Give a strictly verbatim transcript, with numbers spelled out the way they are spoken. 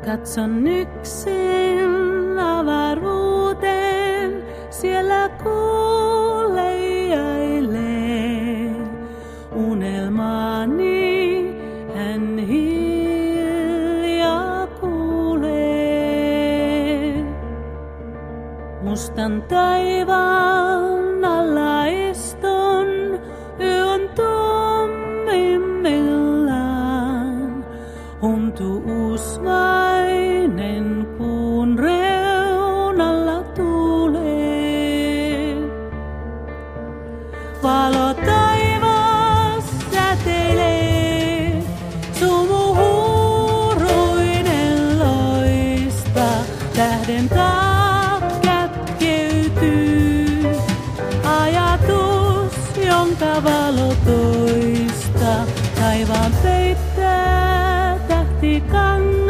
Katson yksin avaruuteen, siellä kuulijailee. Unelmaani hän hiljaa kuulee. Mustan taivaan alla istun, yö on tummimmillaan. Huntuusvainen kuun reunalla tuulee. Valo taivas säteilee, sumu huuruinen loista. Tähden taa kätkeytyy, ajatus jonka valo toista. Taivaan peittää tähtikangas.